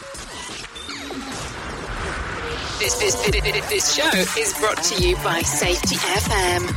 This show is brought to you by Safety FM.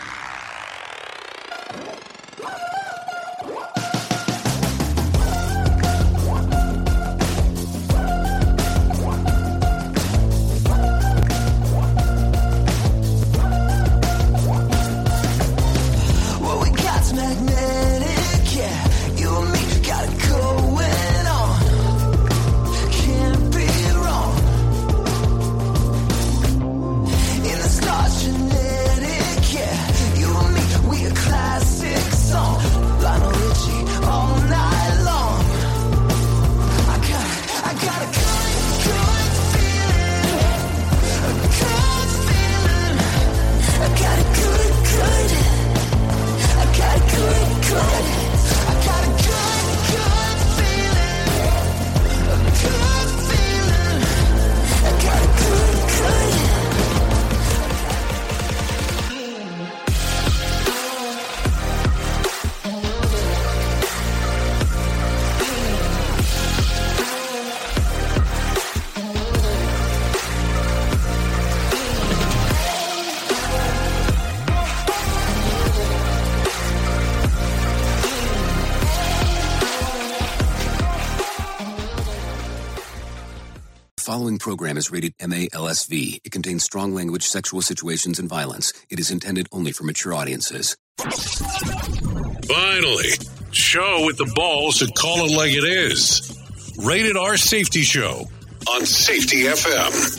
The following program is rated MALSV. It contains strong language, sexual situations, and violence. It is intended only for mature audiences. Finally, show with the balls to call it like it is. Rated R Safety Show on Safety FM.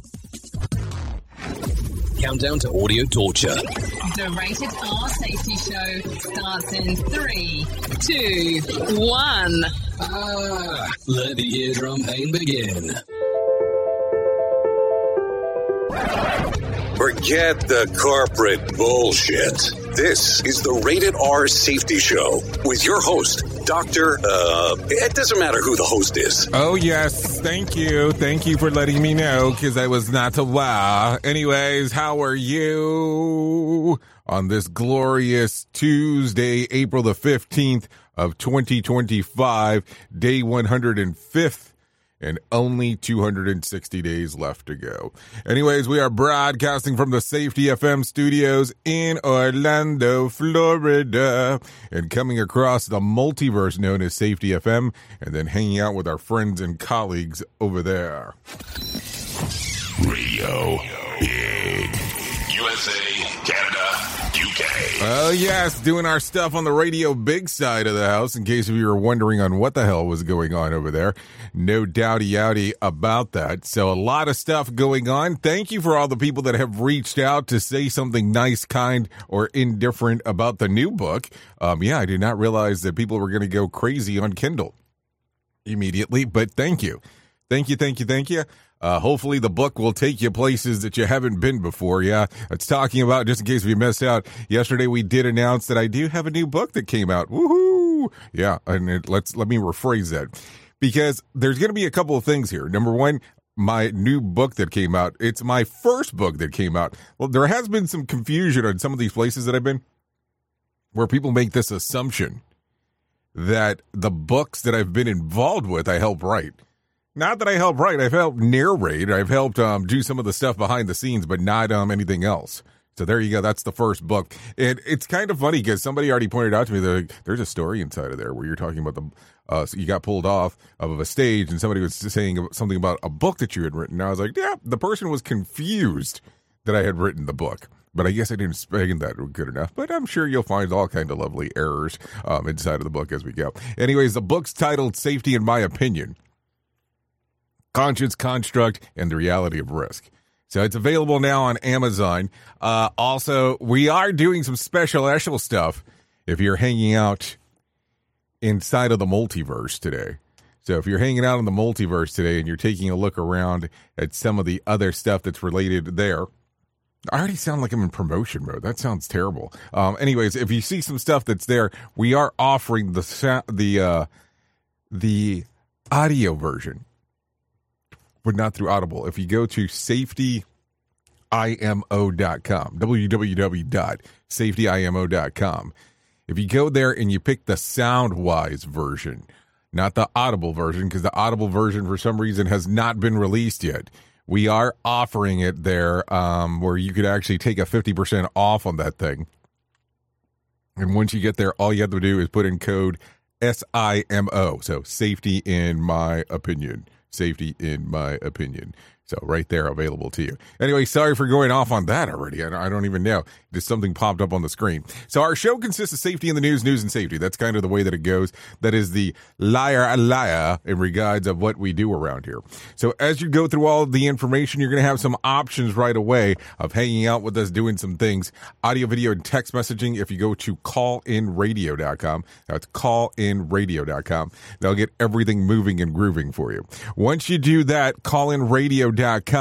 Countdown to audio torture. The Rated R Safety Show starts in 3, 2, 1. Let the eardrum pain begin. Forget the corporate bullshit. This is the Rated R Safety Show with your host, Dr. It doesn't matter who the host is. Oh, yes. Thank you. Thank you for letting me know, because I was not aware. Anyways, how are you on this glorious Tuesday, April the 15th of 2025, day 105th? And only 260 days left to go. Anyways, we are broadcasting from the Safety FM studios in Orlando, Florida, and coming across the multiverse known as Safety FM, and then hanging out with our friends and colleagues over there. Radio Big. USA, Canada, UK. Oh, yes, doing our stuff on the Radio Big side of the house, in case you were wondering on what the hell was going on over there. No doubty-outy about that. So a lot of stuff going on. Thank you for all the people that have reached out to say something nice, kind, or indifferent about the new book. Yeah, I did not realize that people were going to go crazy on Kindle immediately, but thank you. Thank you. Hopefully the book will take you places that you haven't been before. Yeah, it's talking about, just in case we missed out, yesterday we did announce that I do have a new book that came out. Woohoo! Yeah, and let me rephrase that, because there's going to be a couple of things here. Number one, my new book that came out, it's my first book that came out. Well, there has been some confusion on some of these places that I've been, where people make this assumption that the books that I've been involved with, I help write. Not that I help write, I've helped narrate, I've helped do some of the stuff behind the scenes, but not anything else. So there you go, that's the first book. And it's kind of funny, because somebody already pointed out to me that there's a story inside of there where you're talking about so you got pulled off of a stage, and somebody was saying something about a book that you had written. And I was like, yeah, the person was confused that I had written the book. But I guess I didn't explain that good enough. But I'm sure you'll find all kind of lovely errors inside of the book as we go. Anyways, the book's titled Safety in My Opinion: Conscious Construct and the Reality of Risk. So it's available now on Amazon. Also, we are doing some special stuff if you're hanging out inside of the multiverse today. So if you're hanging out in the multiverse today and you're taking a look around at some of the other stuff that's related there, I already sound like I'm in promotion mode. That sounds terrible. Anyways, if you see some stuff that's there, we are offering the audio version, but not through Audible. If you go to safetyimo.com, www.safetyimo.com, if you go there and you pick the Soundwise version, not the Audible version, because the Audible version for some reason has not been released yet. We are offering it there where you could actually take a 50% off on that thing. And once you get there, all you have to do is put in code SIMO. So safety in my opinion. Safety in my opinion. So right there, available to you. Anyway, sorry for going off on that already. I don't even know. Just something popped up on the screen. So our show consists of safety in the news and safety. That's kind of the way that it goes. That is the liar in regards of what we do around here. So as you go through all of the information, you're going to have some options right away of hanging out with us, doing some things. Audio, video, and text messaging. If you go to callinradio.com, that's callinradio.com. They'll get everything moving and grooving for you. Once you do that, callinradio.com.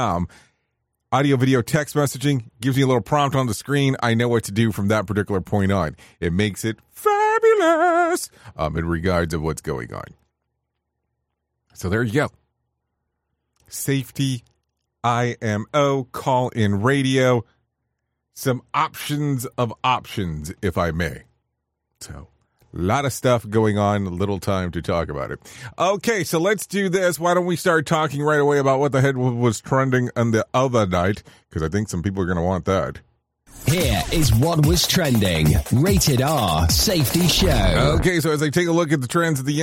Audio, video, text messaging gives you a little prompt on the screen. I know what to do from that particular point on. It makes it fabulous in regards of what's going on. So there you go. Safety, IMO, call in radio. Some options of options, if I may. So a lot of stuff going on, little time to talk about it. Okay, so let's do this. Why don't we start talking right away about what the heck was trending on the other night? Because I think some people are going to want that. Here is what was trending. Rated R Safety Show. Okay, so as I take a look at the trends at the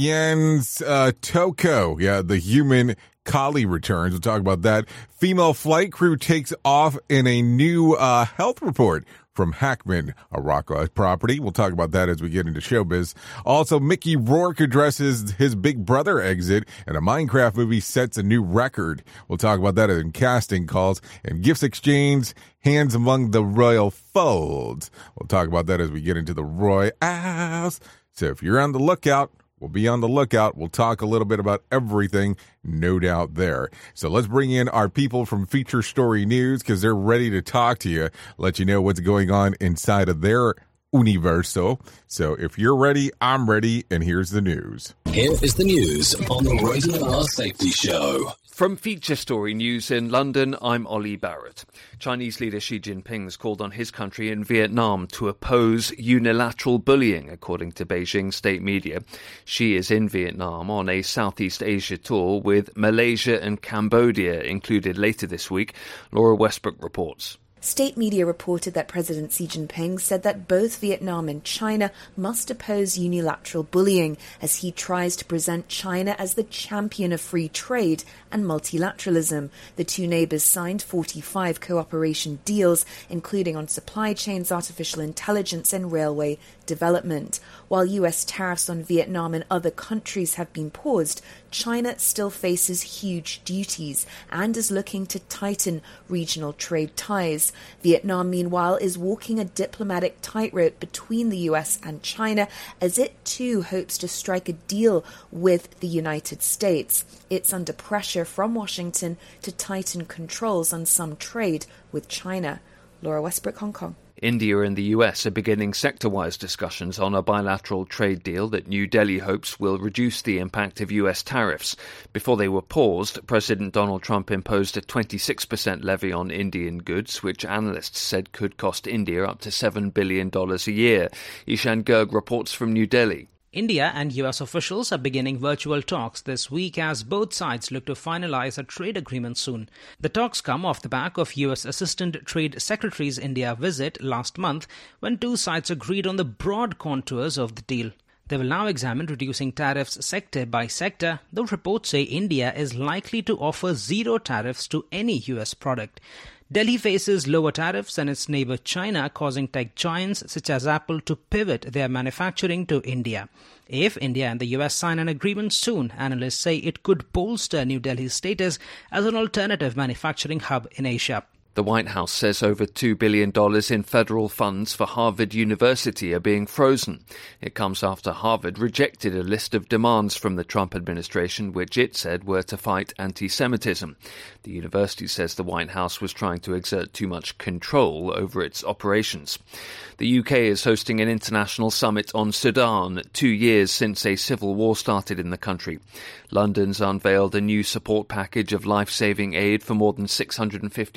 ends, Toko, the human collie returns. We'll talk about that. Female flight crew takes off in a new health report from Hackman, a Rockwell property. We'll talk about that as we get into showbiz. Also, Mickey Rourke addresses his Big Brother exit, and a Minecraft movie sets a new record. We'll talk about that in casting calls. And gifts exchange, hands among the royal folds. We'll talk about that as we get into the Royals. So if you're on the lookout, we'll be on the lookout. We'll talk a little bit about everything, no doubt there. So let's bring in our people from Feature Story News because they're ready to talk to you, let you know what's going on inside of their universo. So if you're ready, I'm ready, and here's the news. Here is the news on the Rated R Safety Show. From Feature Story News in London, I'm Ollie Barrett. Chinese leader Xi Jinping has called on his country and Vietnam to oppose unilateral bullying, according to Beijing state media. Xi is in Vietnam on a Southeast Asia tour with Malaysia and Cambodia included later this week. Laura Westbrook reports. State media reported that President Xi Jinping said that both Vietnam and China must oppose unilateral bullying as he tries to present China as the champion of free trade and multilateralism. The two neighbors signed 45 cooperation deals, including on supply chains, artificial intelligence and railway development. While U.S. tariffs on Vietnam and other countries have been paused, China still faces huge duties and is looking to tighten regional trade ties. Vietnam, meanwhile, is walking a diplomatic tightrope between the U.S. and China as it too hopes to strike a deal with the United States. It's under pressure from Washington to tighten controls on some trade with China. Laura Westbrook, Hong Kong. India and the US are beginning sector-wise discussions on a bilateral trade deal that New Delhi hopes will reduce the impact of US tariffs. Before they were paused, President Donald Trump imposed a 26% levy on Indian goods, which analysts said could cost India up to $7 billion a year. Ishan Garg reports from New Delhi. India and US officials are beginning virtual talks this week as both sides look to finalize a trade agreement soon. The talks come off the back of US Assistant Trade Secretary's India visit last month when two sides agreed on the broad contours of the deal. They will now examine reducing tariffs sector by sector, though reports say India is likely to offer zero tariffs to any US product. Delhi faces lower tariffs than its neighbor China, causing tech giants such as Apple to pivot their manufacturing to India. If India and the US sign an agreement soon, analysts say it could bolster New Delhi's status as an alternative manufacturing hub in Asia. The White House says over $2 billion in federal funds for Harvard University are being frozen. It comes after Harvard rejected a list of demands from the Trump administration, which it said were to fight anti-Semitism. The university says the White House was trying to exert too much control over its operations. The UK is hosting an international summit on Sudan, 2 years since a civil war started in the country. London's unveiled a new support package of life-saving aid for more than 650,000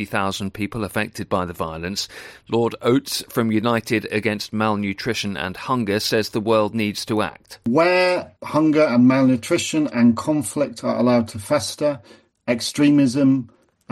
1,000 people affected by the violence. Lord Oates from United Against Malnutrition and Hunger says the world needs to act. Where hunger and malnutrition and conflict are allowed to fester, extremism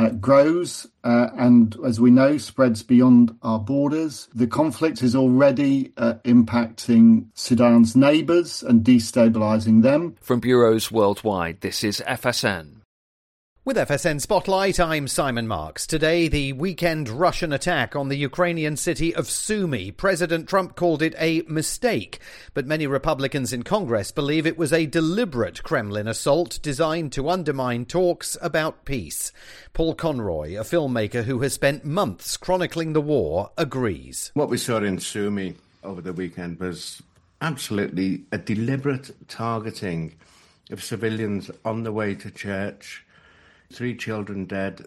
grows and, as we know, spreads beyond our borders. The conflict is already impacting Sudan's neighbours and destabilising them. From bureaus worldwide, this is FSN. With FSN Spotlight, I'm Simon Marks. Today, the weekend Russian attack on the Ukrainian city of Sumy. President Trump called it a mistake, but many Republicans in Congress believe it was a deliberate Kremlin assault designed to undermine talks about peace. Paul Conroy, a filmmaker who has spent months chronicling the war, agrees. What we saw in Sumy over the weekend was absolutely a deliberate targeting of civilians on the way to church. 3 children dead,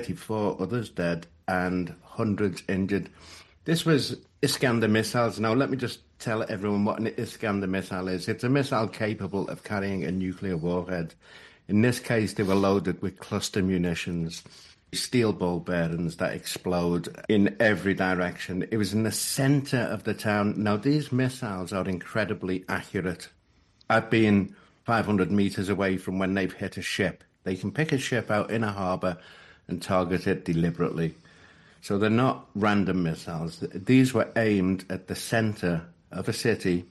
34 others dead, and hundreds injured. This was Iskander missiles. Now, let me just tell everyone what an Iskander missile is. It's a missile capable of carrying a nuclear warhead. In this case, they were loaded with cluster munitions, steel ball bearings that explode in every direction. It was in the centre of the town. Now, these missiles are incredibly accurate. I've been 500 metres away from when they've hit a ship. They can pick a ship out in a harbour and target it deliberately. So they're not random missiles. These were aimed at the centre of a city,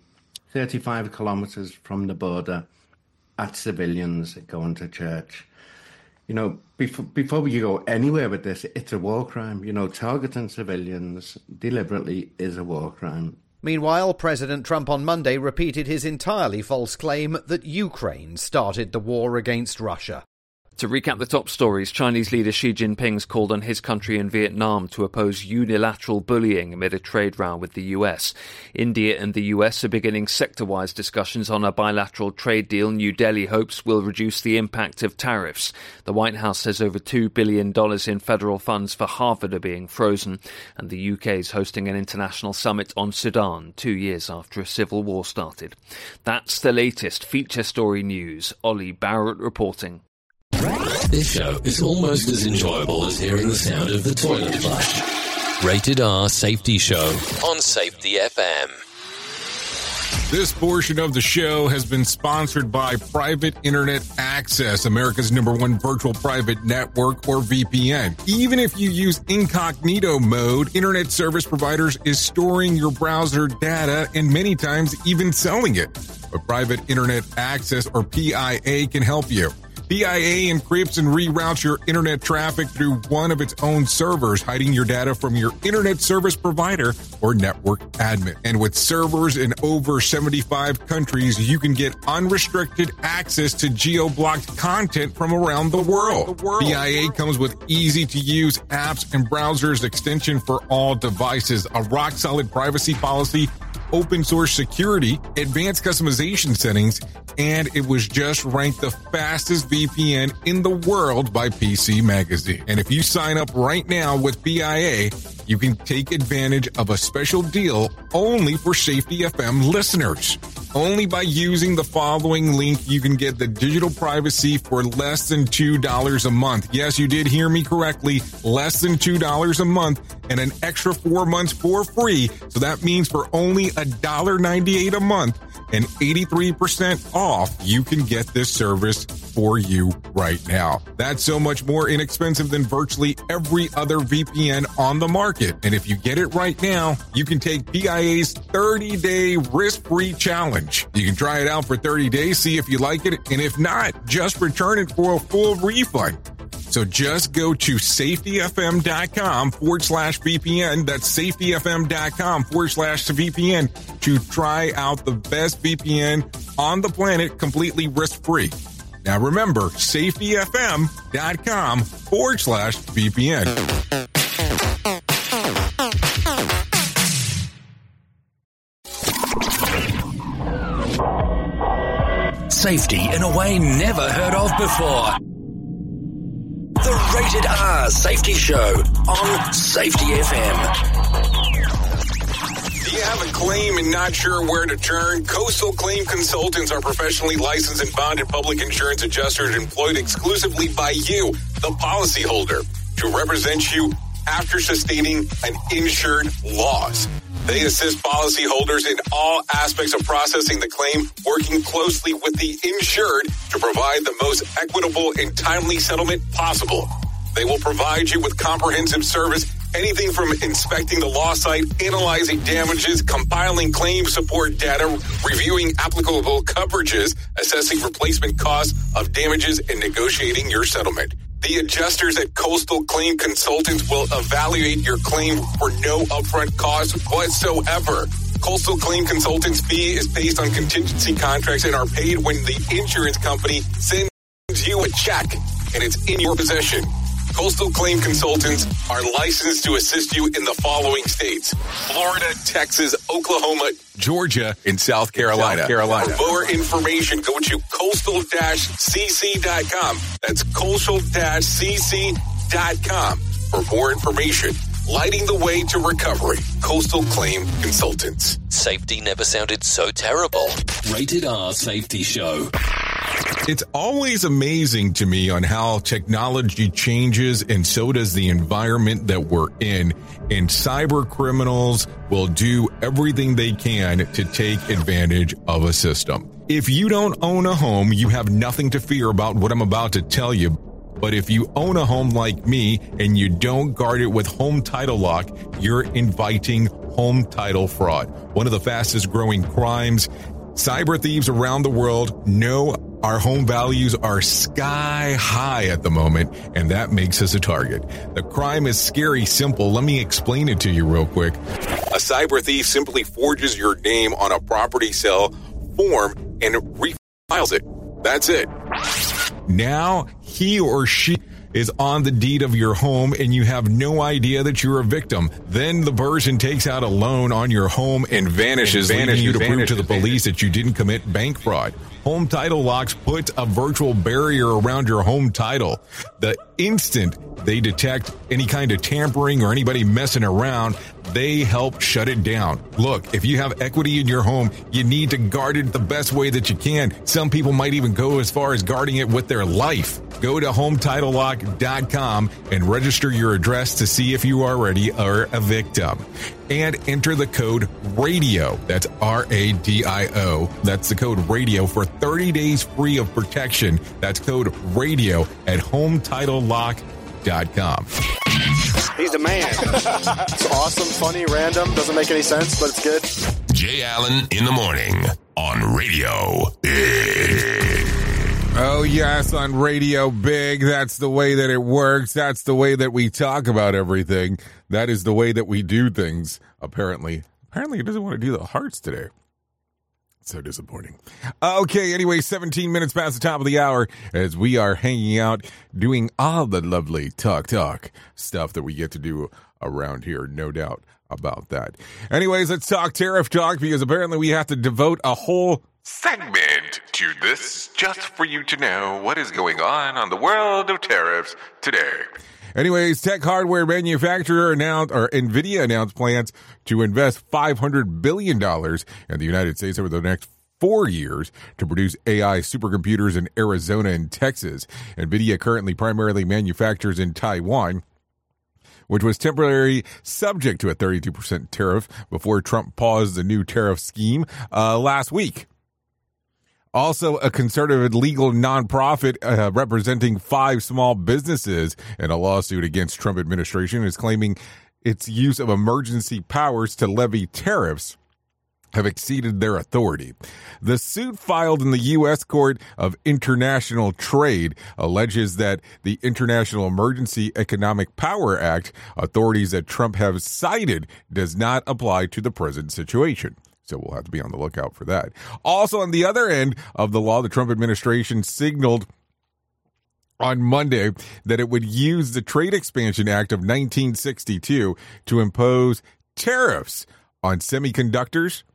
35 kilometres from the border, at civilians going to church. You know, before we go anywhere with this, it's a war crime. You know, targeting civilians deliberately is a war crime. Meanwhile, President Trump on Monday repeated his entirely false claim that Ukraine started the war against Russia. To recap the top stories, Chinese leader Xi Jinping's called on his country and Vietnam to oppose unilateral bullying amid a trade row with the US. India and the US are beginning sector-wise discussions on a bilateral trade deal New Delhi hopes will reduce the impact of tariffs. The White House says over $2 billion in federal funds for Harvard are being frozen, and the UK is hosting an international summit on Sudan 2 years after a civil war started. That's the latest feature story news. Ollie Barrett reporting. This show is almost as enjoyable as hearing the sound of the toilet flush. Rated R Safety Show on Safety FM. This portion of the show has been sponsored by Private Internet Access, America's #1 virtual private network, or VPN. Even if you use incognito mode, internet service providers is storing your browser data and many times even selling it. But Private Internet Access, or PIA, can help you. PIA encrypts and reroutes your internet traffic through one of its own servers, hiding your data from your internet service provider or network admin. And with servers in over 75 countries, you can get unrestricted access to geo-blocked content from around the world. PIA comes with easy-to-use apps and browsers extension for all devices, a rock-solid privacy policy, open source security, advanced customization settings, and it was just ranked the fastest VPN in the world by PC Magazine. And if you sign up right now with PIA, you can take advantage of a special deal only for Safety FM listeners. Only by using the following link, you can get the digital privacy for less than $2 a month. Yes, you did hear me correctly. Less than $2 a month and an extra 4 months for free. So that means for only $1.98 a month and 83% off, you can get this service for you right now. That's so much more inexpensive than virtually every other VPN on the market. And if you get it right now, you can take PIA's 30-day risk-free challenge. You can try it out for 30 days, see if you like it, and if not, just return it for a full refund. So just go to safetyfm.com/VPN. That's safetyfm.com/VPN to try out the best VPN on the planet completely risk-free. Now remember, safetyfm.com/VPN. Safety in a way never heard of before. The Rated R Safety Show on Safety FM. Do you have a claim and not sure where to turn? Coastal Claim Consultants are professionally licensed and bonded public insurance adjusters employed exclusively by you, the policyholder, to represent you after sustaining an insured loss. They assist policyholders in all aspects of processing the claim, working closely with the insured to provide the most equitable and timely settlement possible. They will provide you with comprehensive service, anything from inspecting the loss site, analyzing damages, compiling claim support data, reviewing applicable coverages, assessing replacement costs of damages, and negotiating your settlement. The adjusters at Coastal Claim Consultants will evaluate your claim for no upfront cost whatsoever. Coastal Claim Consultants' fee is based on contingency contracts and are paid when the insurance company sends you a check and it's in your possession. Coastal Claim Consultants are licensed to assist you in the following states: Florida, Texas, Oklahoma, Georgia, and South Carolina. For more information, go to coastal-cc.com. That's coastal-cc.com for more information. Lighting the way to recovery. Coastal Claim Consultants. Safety never sounded so terrible. Rated R Safety Show. It's always amazing to me on how technology changes, and so does the environment that we're in. And cyber criminals will do everything they can to take advantage of a system. If you don't own a home, you have nothing to fear about what I'm about to tell you. But if you own a home like me and you don't guard it with Home Title Lock, you're inviting home title fraud. One of the fastest growing crimes. Cyber thieves around the world know our home values are sky high at the moment, and that makes us a target. The crime is scary simple. Let me explain it to you real quick. A cyber thief simply forges your name on a property sale form and refiles it. That's it. Now he or she is on the deed of your home and you have no idea that you're a victim. Then the person takes out a loan on your home and vanishes, leaving you to prove to the police that you didn't commit bank fraud. Home Title Locks puts a virtual barrier around your home title. The instant they detect any kind of tampering or anybody messing around, they help shut it down. Look, if you have equity in your home, you need to guard it the best way that you can. Some people might even go as far as guarding it with their life. Go to HometitleLock.com and register your address to see if you already are a victim. And enter the code RADIO. That's RADIO. That's the code RADIO for 30 days free of protection. That's code RADIO at HometitleLock.com. He's the man. It's awesome, funny, random, doesn't make any sense, but it's good. Jay Allen in the morning on Radio Big. Oh, yes, on Radio Big. That's the way that it works. That's the way that we talk about everything. That is the way that we do things, apparently. Apparently, he doesn't want to do the hearts today. So disappointing. Okay, anyway, 17 minutes past the top of the hour as we are hanging out doing all the lovely talk stuff that we get to do around here. No doubt about that. Anyways, let's talk tariff talk because apparently we have to devote a whole segment to this just for you to know what is going on the world of tariffs today. Anyways, tech hardware manufacturer NVIDIA announced plans to invest $500 billion in the United States over the next 4 years to produce AI supercomputers in Arizona and Texas. NVIDIA currently primarily manufactures in Taiwan, which was temporarily subject to a 32% tariff before Trump paused the new tariff scheme last week. Also, a conservative legal nonprofit representing 5 small businesses in a lawsuit against Trump administration is claiming its use of emergency powers to levy tariffs have exceeded their authority. The suit filed in the U.S. Court of International Trade alleges that the International Emergency Economic Power Act, authorities that Trump have cited, does not apply to the present situation. So we'll have to be on the lookout for that. Also, on the other end of the law, the Trump administration signaled on Monday that it would use the Trade Expansion Act of 1962 to impose tariffs on semiconductors,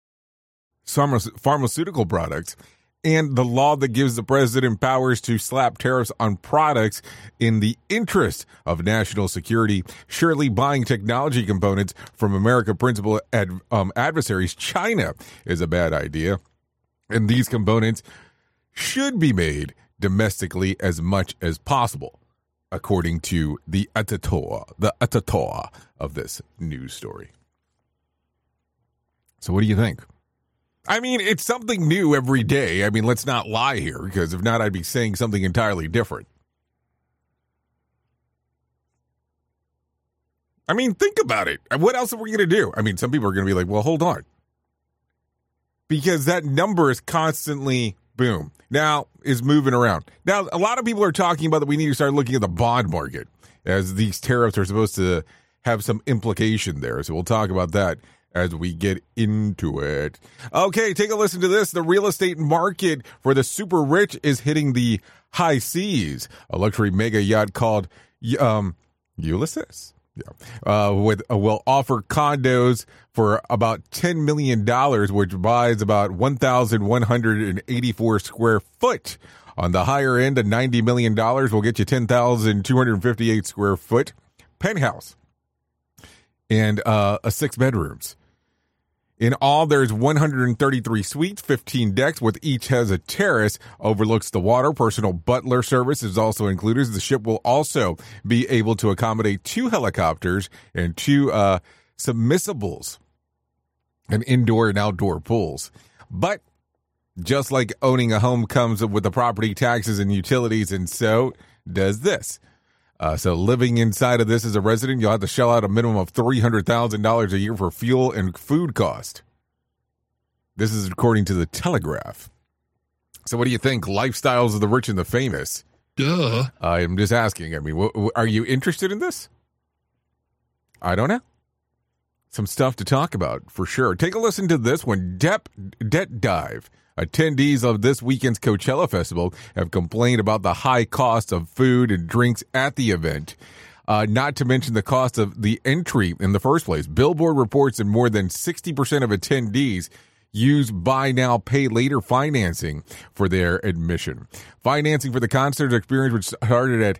pharmaceutical products, and the law that gives the president powers to slap tariffs on products in the interest of national security. Surely buying technology components from America's principal adversaries, China, is a bad idea. And these components should be made domestically as much as possible. according to the editor of this news story. So what do you think? I mean, it's something new every day. I mean, let's not lie here, because if not, I'd be saying something entirely different. I mean, think about it. What else are we going to do? I mean, some people are going to be like, well, hold on. Because that number is constantly, boom, now is moving around. Now, a lot of people are talking about that we need to start looking at the bond market, as these tariffs are supposed to have some implication there. So we'll talk about that as we get into it. Okay, take a listen to this. The real estate market for the super rich is hitting the high seas. A luxury mega yacht called Ulysses will offer condos for about $10 million, which buys about 1,184 square foot. On the higher end, a $90 million will get you 10,258 square foot penthouse and 6 bedrooms. In all, there's 133 suites, 15 decks, with each has a terrace, overlooks the water. Personal butler service is also included. The ship will also be able to accommodate 2 helicopters and 2 submersibles and indoor and outdoor pools. But just like owning a home comes with the property taxes and utilities, and so does this. So living inside of this as a resident, you'll have to shell out a minimum of $300,000 a year for fuel and food cost. This is according to the Telegraph. So what do you think? Lifestyles of the rich and the famous. Duh. I'm just asking. I mean, are you interested in this? I don't know. Some stuff to talk about for sure. Take a listen to this one. Debt Dive. Attendees of this weekend's Coachella Festival have complained about the high cost of food and drinks at the event, not to mention the cost of the entry in the first place. Billboard reports that more than 60% of attendees use buy now, pay later financing for their admission. Financing for the concert experience, which started at,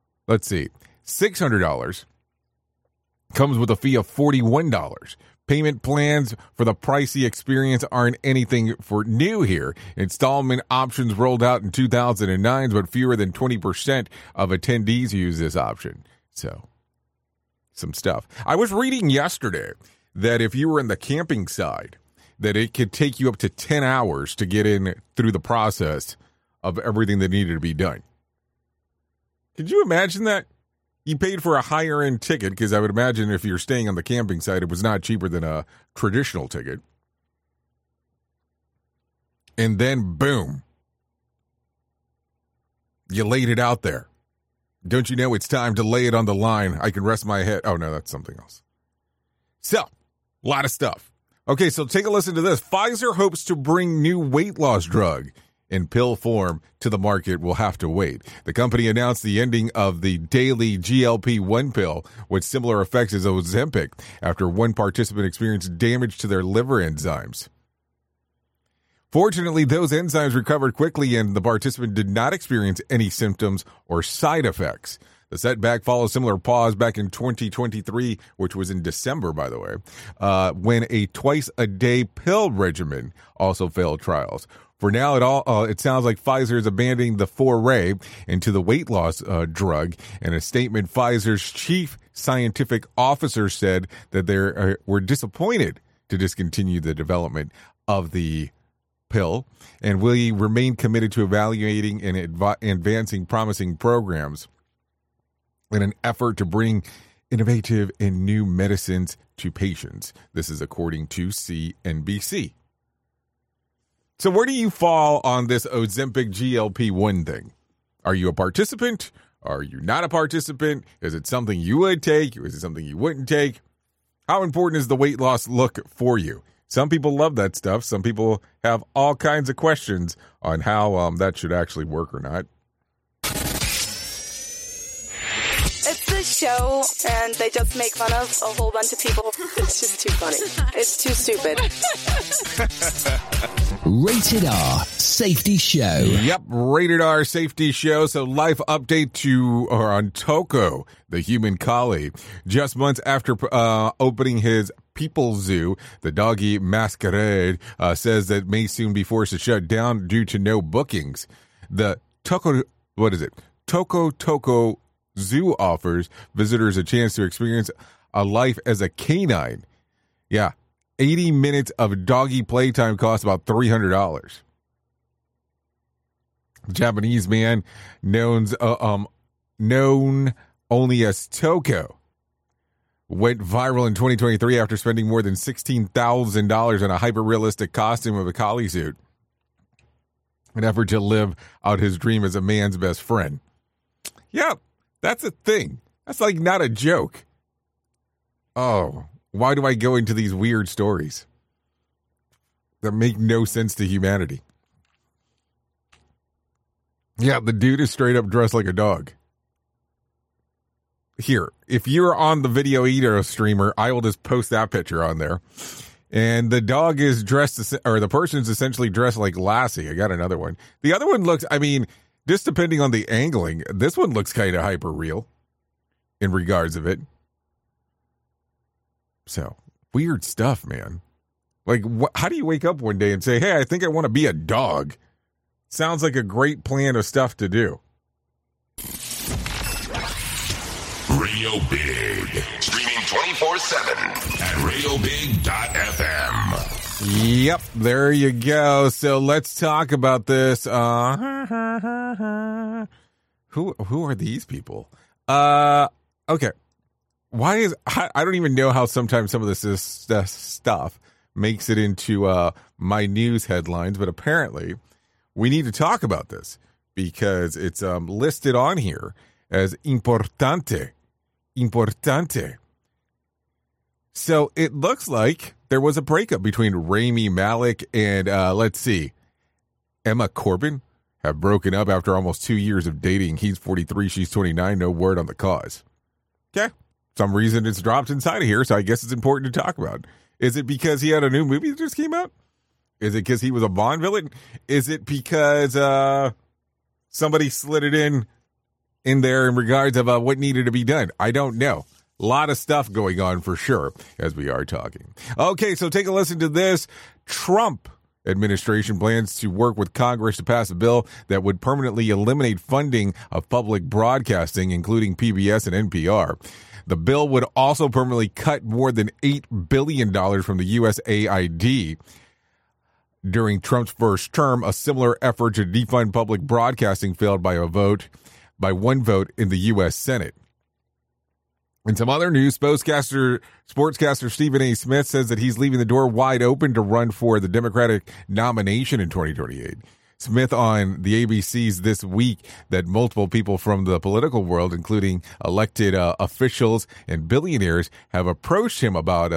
$600, comes with a fee of $41. Payment plans for the pricey experience aren't anything for new here. Installment options rolled out in 2009, but fewer than 20% of attendees use this option. So, some stuff. I was reading yesterday that if you were in the camping side, that it could take you up to 10 hours to get in through the process of everything that needed to be done. Could you imagine that? You paid for a higher end ticket, because I would imagine if you're staying on the camping site, it was not cheaper than a traditional ticket. And then, boom, you laid it out there. Don't you know it's time to lay it on the line? I can rest my head. Oh, no, that's something else. So, a lot of stuff. Okay, so take a listen to this. Pfizer hopes to bring new weight loss drug in pill form to the market. Will have to wait. The company announced the ending of the daily GLP-1 pill with similar effects as Ozempic after one participant experienced damage to their liver enzymes. Fortunately, those enzymes recovered quickly and the participant did not experience any symptoms or side effects. The setback follows similar pause back in 2023, which was in December, by the way, when a twice-a-day pill regimen also failed trials. For now, it sounds like Pfizer is abandoning the foray into the weight loss drug. In a statement, Pfizer's chief scientific officer said that they were disappointed to discontinue the development of the pill and will remain committed to evaluating and advancing promising programs in an effort to bring innovative and new medicines to patients. This is according to CNBC. So where do you fall on this Ozempic GLP-1 thing? Are you a participant? Are you not a participant? Is it something you would take? Is it something you wouldn't take? How important is the weight loss look for you? Some people love that stuff. Some people have all kinds of questions on how that should actually work or not. It's this show, and they just make fun of a whole bunch of people. It's just too funny. It's too stupid. Rated R Safety Show. Yep, Rated R Safety Show. So life update on Toko, the human collie. Just months after opening his People Zoo, the doggy Masquerade says that may soon be forced to shut down due to no bookings. The Toko Zoo offers visitors a chance to experience a life as a canine. Yeah, 80 minutes of doggy playtime costs about $300. The Japanese man known only as Toko went viral in 2023 after spending more than $16,000 on a hyper-realistic costume of a collie suit, an effort to live out his dream as a man's best friend. Yeah, that's a thing. That's like not a joke. Oh, why do I go into these weird stories that make no sense to humanity? Yeah, the dude is straight up dressed like a dog. Here, if you're on the Video Eater streamer, I will just post that picture on there. And the dog is dressed, or the person's essentially dressed like Lassie. I got another one. The other one looks, I mean, just depending on the angling, this one looks kind of hyper real in regards of it. So, weird stuff, man. Like, how do you wake up one day and say, hey, I think I want to be a dog? Sounds like a great plan of stuff to do. Radio Big. Streaming 24/7 at radiobig.fm. Yep, there you go. So let's talk about this. Who are these people? Okay. Why is I don't even know how sometimes some of this stuff makes it into my news headlines, but apparently we need to talk about this because it's listed on here as importante. So it looks like there was a breakup between Rami Malek and Emma Corbin have broken up after almost 2 years of dating. He's 43, she's 29. No word on the cause. Okay. Some reason it's dropped inside of here, so I guess it's important to talk about. Is it because he had a new movie that just came out? Is it because he was a Bond villain? Is it because somebody slid it in there in regards of what needed to be done? I don't know. A lot of stuff going on for sure as we are talking. Okay, so take a listen to this. Trump administration plans to work with Congress to pass a bill that would permanently eliminate funding of public broadcasting, including PBS and NPR. The bill would also permanently cut more than $8 billion from the USAID. During Trump's first term, a similar effort to defund public broadcasting failed by one vote in the U.S. Senate. In some other news, sportscaster Stephen A. Smith says that he's leaving the door wide open to run for the Democratic nomination in 2028. Smith on the ABC's This Week that multiple people from the political world, including elected officials and billionaires, have approached him about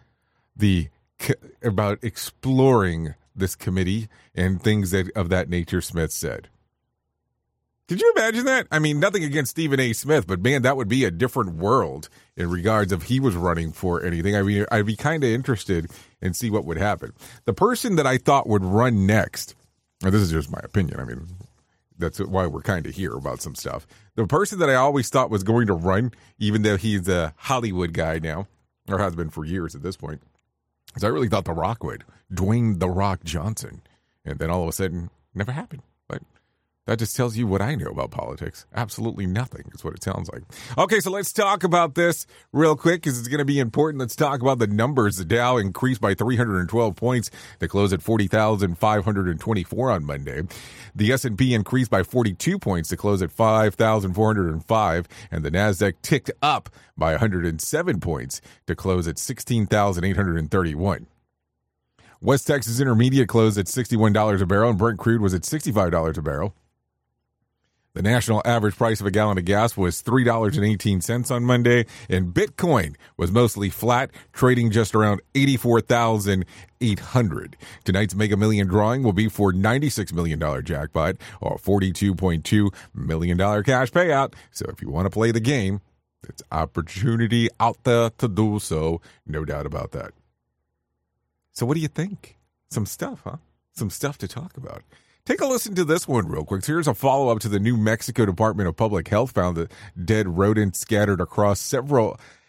exploring this committee and things of that nature, Smith said. Could you imagine that? I mean, nothing against Stephen A. Smith, but man, that would be a different world in regards of he was running for anything. I mean, I'd be kind of interested and see what would happen. The person that I thought would run next, and this is just my opinion, I mean, that's why we're kind of here about some stuff. The person that I always thought was going to run, even though he's a Hollywood guy now, or has been for years at this point, is I really thought The Rock would. Dwayne The Rock Johnson. And then all of a sudden, never happened. But that just tells you what I know about politics. Absolutely nothing is what it sounds like. Okay, so let's talk about this real quick because it's going to be important. Let's talk about the numbers. The Dow increased by 312 points to close at 40,524 on Monday. The S&P increased by 42 points to close at 5,405. And the Nasdaq ticked up by 107 points to close at 16,831. West Texas Intermediate closed at $61 a barrel, and Brent crude was at $65 a barrel. The national average price of a gallon of gas was $3.18 on Monday, and Bitcoin was mostly flat, trading just around 84,800. Tonight's Mega Million drawing will be for $96 million jackpot or $42.2 million cash payout. So if you want to play the game, it's opportunity out there to do so, no doubt about that. So what do you think? Some stuff, huh? Some stuff to talk about. Take a listen to this one real quick. So here's a follow-up to the New Mexico Department of Public Health found that dead rodents scattered across several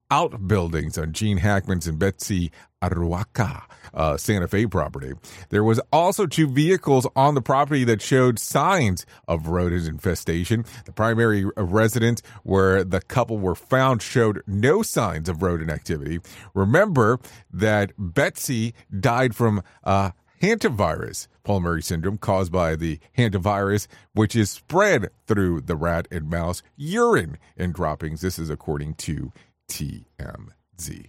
outbuildings on Gene Hackman's and Betsy Arhuaca Santa Fe property. There was also 2 vehicles on the property that showed signs of rodent infestation. The primary residence where the couple were found showed no signs of rodent activity. Remember that Betsy died from hantavirus pulmonary syndrome caused by the hantavirus, which is spread through the rat and mouse urine and droppings. This is according to TMZ.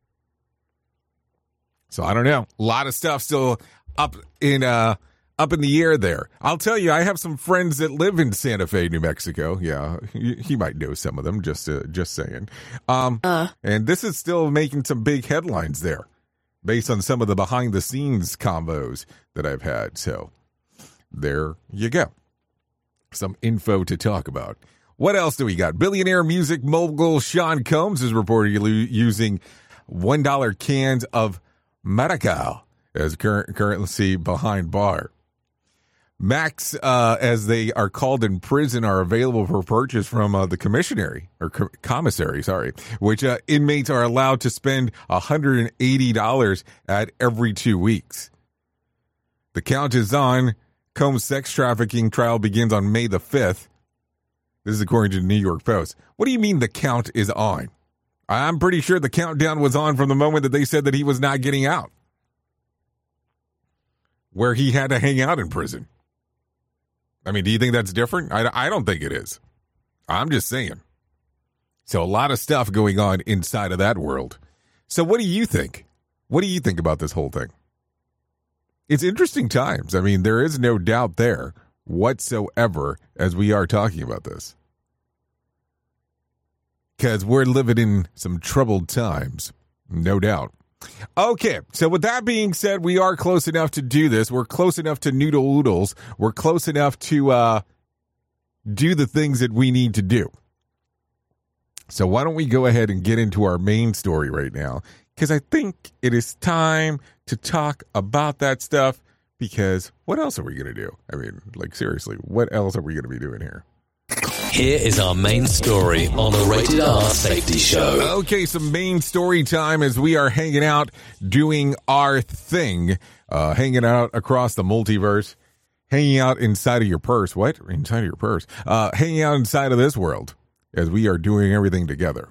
So I don't know. A lot of stuff still up in the air there. I'll tell you, I have some friends that live in Santa Fe, New Mexico. Yeah, he might know some of them. Just saying. And this is still making some big headlines there, based on some of the behind the scenes combos that I've had. So there you go. Some info to talk about. What else do we got? Billionaire music mogul Sean Combs is reportedly using $1 cans of Maracal as currency behind bar. Macs, as they are called in prison, are available for purchase from the commissary, which inmates are allowed to spend $180 at every 2 weeks. The count is on. Combs' sex trafficking trial begins on May the 5th. This is according to the New York Post. What do you mean the count is on? I'm pretty sure the countdown was on from the moment that they said that he was not getting out, where he had to hang out in prison. I mean, do you think that's different? I don't think it is. I'm just saying. So a lot of stuff going on inside of that world. So what do you think? What do you think about this whole thing? It's interesting times. I mean, there is no doubt there whatsoever as we are talking about this. Because we're living in some troubled times, no doubt. Okay, so with that being said, we are close enough to do this. We're close enough to noodle oodles. We're close enough to do the things that we need to do. So why don't we go ahead and get into our main story right now? Because I think it is time to talk about that stuff. Because what else are we going to do? I mean, like, seriously, what else are we going to be doing here? Here is our main story on the Rated R Safety Show. Okay, some main story time as we are hanging out, doing our thing, hanging out across the multiverse, hanging out inside of your purse. What? Inside of your purse? Hanging out inside of this world as we are doing everything together.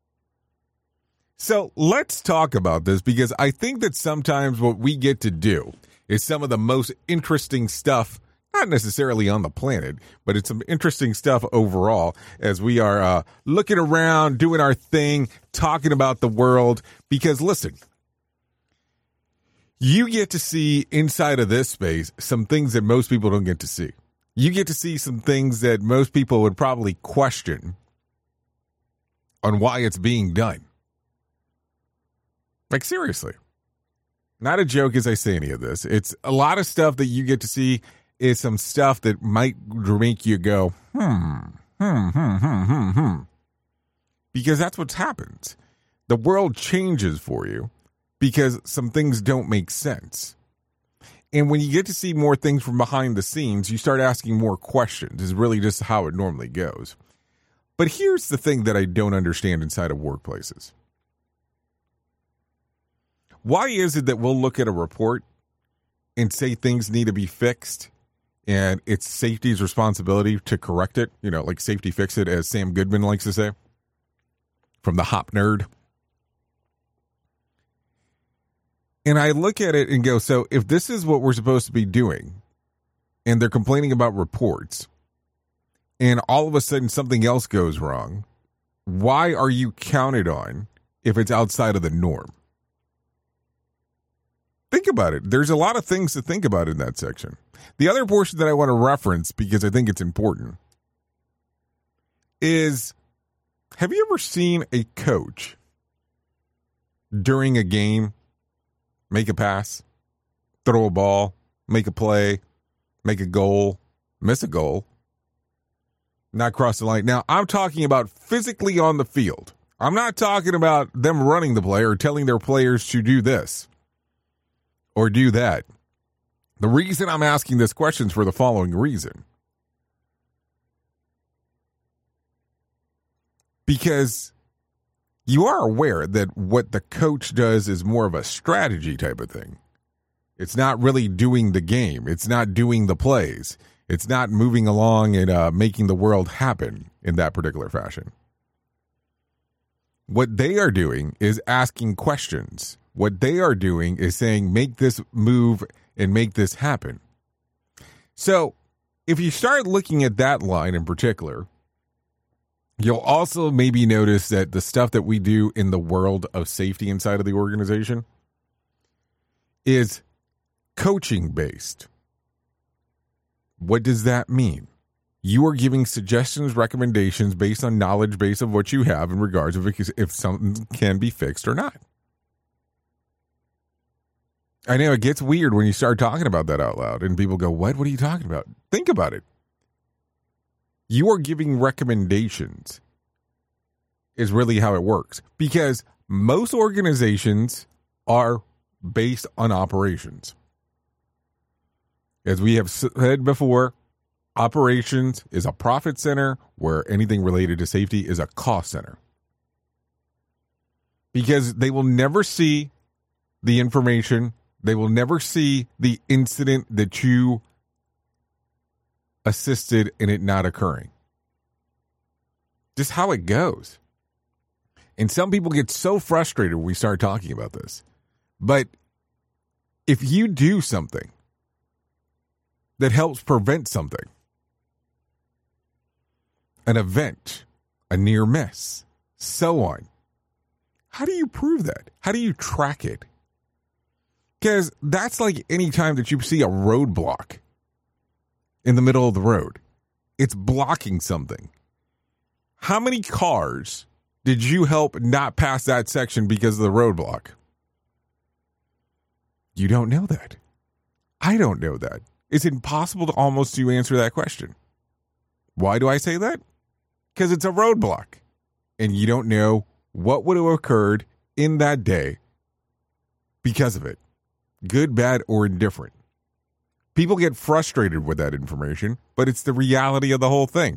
So let's talk about this because I think that sometimes what we get to do is some of the most interesting stuff, not necessarily on the planet, but it's some interesting stuff overall as we are looking around, doing our thing, talking about the world. Because listen, you get to see inside of this space some things that most people don't get to see. You get to see some things that most people would probably question on why it's being done. Like, seriously. Not a joke as I say any of this. It's a lot of stuff that you get to see is some stuff that might make you go, because that's what happens. The world changes for you because some things don't make sense. And when you get to see more things from behind the scenes, you start asking more questions. Is really just how it normally goes. But here's the thing that I don't understand inside of workplaces. Why is it that we'll look at a report and say things need to be fixed and it's safety's responsibility to correct it? You know, like safety fix it, as Sam Goodman likes to say from the Hop Nerd. And I look at it and go, so if this is what we're supposed to be doing and they're complaining about reports and all of a sudden something else goes wrong, why are you counted on if it's outside of the norm? Think about it. There's a lot of things to think about in that section. The other portion that I want to reference, because I think it's important, is, have you ever seen a coach during a game make a pass, throw a ball, make a play, make a goal, miss a goal, not cross the line? Now, I'm talking about physically on the field. I'm not talking about them running the play or telling their players to do this or do that. The reason I'm asking this question is for the following reason. Because you are aware that what the coach does is more of a strategy type of thing. It's not really doing the game. It's not doing the plays. It's not moving along and making the world happen in that particular fashion. What they are doing is asking questions. What they are doing is saying, make this move and make this happen. So if you start looking at that line in particular, you'll also maybe notice that the stuff that we do in the world of safety inside of the organization is coaching based. What does that mean? You are giving suggestions, recommendations based on knowledge base of what you have in regards of if something can be fixed or not. I know it gets weird when you start talking about that out loud and people go, what are you talking about? Think about it. You are giving recommendations is really how it works, because most organizations are based on operations. As we have said before, operations is a profit center where anything related to safety is a cost center. Because they will never see the information, they will never see the incident that you assisted in it not occurring. Just how it goes. And some people get so frustrated when we start talking about this. But if you do something that helps prevent something, an event, a near miss, so on, how do you prove that? How do you track it? Because that's like any time that you see a roadblock in the middle of the road. It's blocking something. How many cars did you help not pass that section because of the roadblock? You don't know that. I don't know that. It's impossible to almost to answer that question. Why do I say that? Because it's a roadblock. And you don't know what would have occurred in that day because of it. Good, bad, or indifferent. People get frustrated with that information, but it's the reality of the whole thing.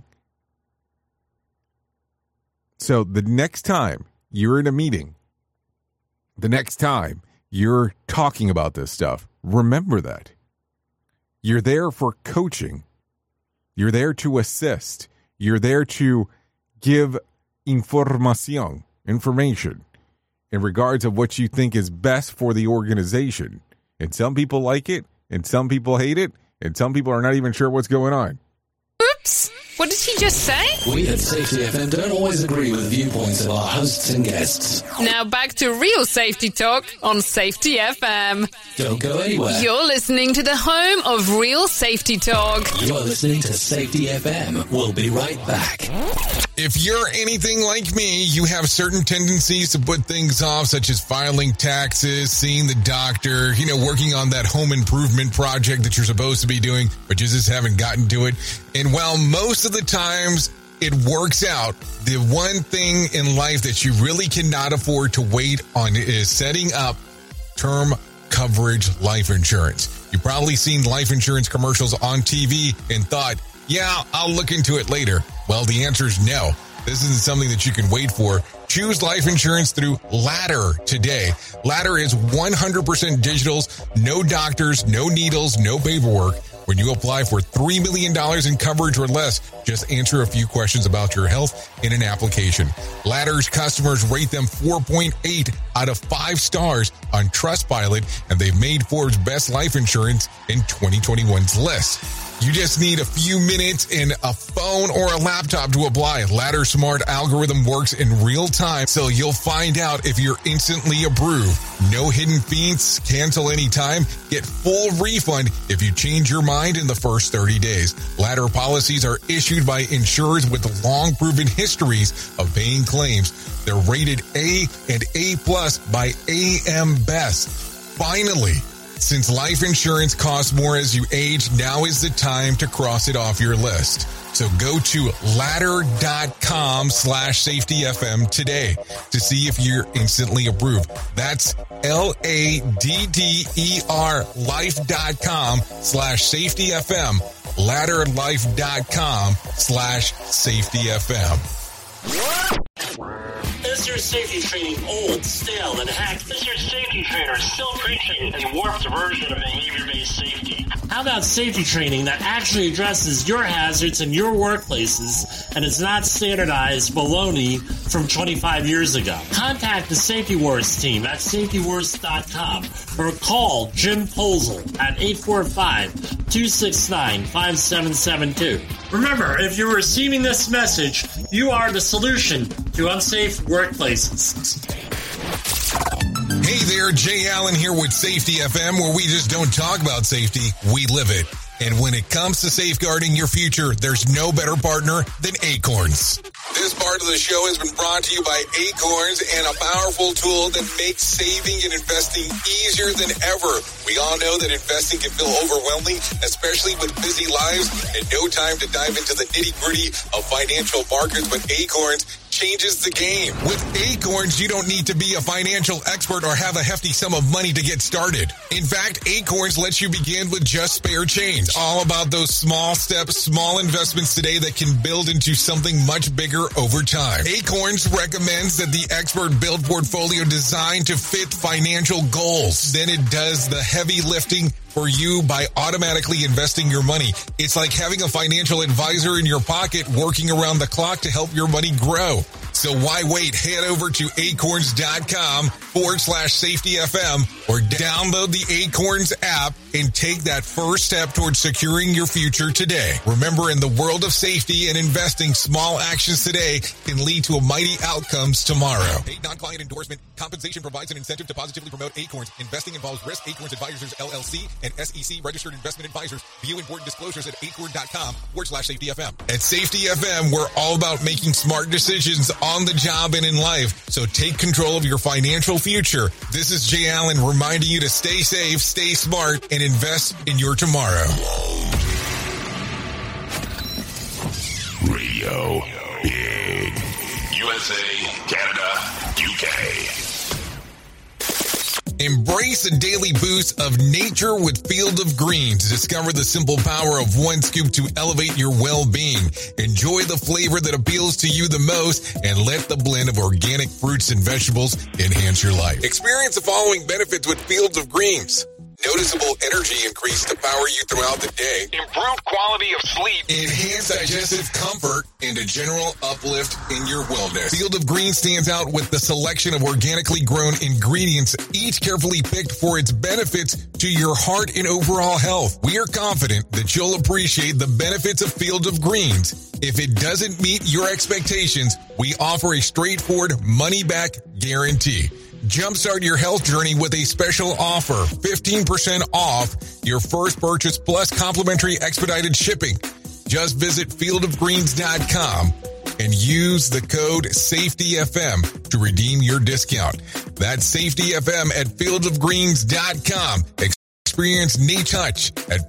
So the next time you're in a meeting, the next time you're talking about this stuff, remember that. You're there for coaching. You're there to assist. You're there to give information in regards of what you think is best for the organization. And some people like it, and some people hate it, and some people are not even sure what's going on. Oops! What did he just say? We at Safety FM don't always agree with the viewpoints of our hosts and guests. Now back to real safety talk on Safety FM. Don't go anywhere. You're listening to the home of real safety talk. You're listening to Safety FM. We'll be right back. If you're anything like me, you have certain tendencies to put things off, such as filing taxes, seeing the doctor, working on that home improvement project that you're supposed to be doing, but you just haven't gotten to it. And while most of the times it works out, the one thing in life that you really cannot afford to wait on is setting up term coverage life insurance. You've probably seen life insurance commercials on TV and thought, yeah, I'll look into it later. Well, the answer is no. This isn't something that you can wait for. Choose life insurance through Ladder today. Ladder is 100% digitals, no doctors, no needles, no paperwork. When you apply for $3 million in coverage or less, just answer a few questions about your health in an application. Ladder's customers rate them 4.8 out of 5 stars on Trustpilot, and they've made Forbes' Best Life Insurance in 2021's list. You just need a few minutes and a phone or a laptop to apply. Ladder's smart algorithm works in real time, so you'll find out if you're instantly approved. No hidden fees, cancel anytime, get full refund if you change your mind in the first 30 days. Ladder policies are issued by insurers with long proven histories of paying claims. They're rated A and A+ by AM Best. Finally, since life insurance costs more as you age, now is the time to cross it off your list. So go to ladder.com/safetyfm today to see if you're instantly approved. That's LADDER life.com/safetyfm. Ladderlife.com/safetyfm. It's your safety training old, stale, and hacked? Is your safety trainer still preaching a warped version of behavior-based safety? How about safety training that actually addresses your hazards in your workplaces and is not standardized baloney from 25 years ago? Contact the Safety Wars team at safetywars.com or call Jim Posel at 845-269-5772. Remember, if you're receiving this message, you are the solution to unsafe workplaces. Hey there, Jay Allen here with Safety FM, where we just don't talk about safety, we live it. And when it comes to safeguarding your future, there's no better partner than Acorns. This part of the show has been brought to you by Acorns and a powerful tool that makes saving and investing easier than ever. We all know that investing can feel overwhelming, especially with busy lives and no time to dive into the nitty-gritty of financial markets, but Acorns changes the game. With Acorns, you don't need to be a financial expert or have a hefty sum of money to get started. In fact, Acorns lets you begin with just spare change. All about those small steps, small investments today that can build into something much bigger over time. Acorns recommends that the expert build portfolio designed to fit financial goals. Then it does the heavy lifting for you by automatically investing your money. It's like having a financial advisor in your pocket working around the clock to help your money grow. So why wait? Head over to acorns.com/safetyfm or download the Acorns app and take that first step towards securing your future today. Remember, in the world of safety and investing, small actions today can lead to mighty outcomes tomorrow. Paid non-client endorsement. Compensation provides an incentive to positively promote Acorns. Investing involves risk. Acorns Advisors, LLC, and SEC registered investment advisors. View important disclosures at acorn.com/safetyfm. At Safety FM, we're all about making smart decisions on the job and in life. So take control of your financial future. This is Jay Allen reminding you to stay safe, stay smart, and invest in your tomorrow. Radio Big. USA, Canada, UK. Embrace a daily boost of nature with Field of Greens. Discover the simple power of one scoop to elevate your well-being. Enjoy the flavor that appeals to you the most and let the blend of organic fruits and vegetables enhance your life. Experience the following benefits with Field of Greens. Noticeable energy increase to power you throughout the day. Improved quality of sleep. Enhanced digestive comfort and a general uplift in your wellness. Field of Greens stands out with the selection of organically grown ingredients, each carefully picked for its benefits to your heart and overall health. We are confident that you'll appreciate the benefits of Field of Greens. If it doesn't meet your expectations, we offer a straightforward money-back guarantee. Jumpstart your health journey with a special offer, 15% off your first purchase plus complimentary expedited shipping. Just visit fieldofgreens.com and use the code SAFETYFM to redeem your discount. That's SAFETYFM at fieldofgreens.com. Experience Nate Touch at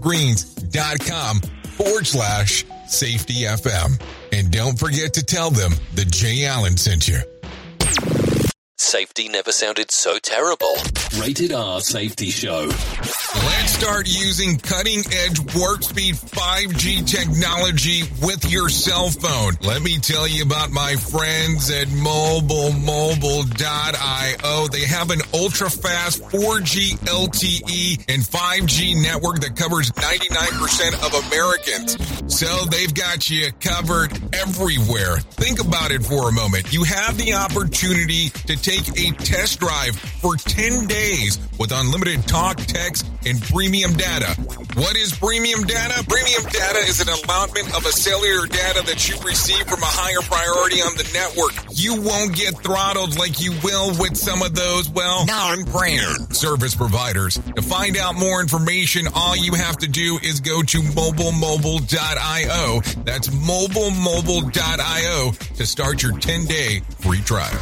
fieldofgreens.com/SAFETYFM. And don't forget to tell them that Jay Allen sent you. Safety never sounded so terrible. Rated R Safety Show. Let's start using cutting-edge warp speed 5G technology with your cell phone. Let me tell you about my friends at mobilemobile.io. They have an ultra-fast 4G LTE and 5G network that covers 99% of Americans. So they've got you covered everywhere. Think about it for a moment. You have the opportunity to take a test drive for 10 days with unlimited talk, text, and premium data. What is premium data? Premium data is an allotment of a cellular data that you receive from a higher priority on the network. You won't get throttled like you will with some of those, non-brand service providers. To find out more information, all you have to do is go to mobilemobile.io. That's mobilemobile.io to start your 10-day free trial.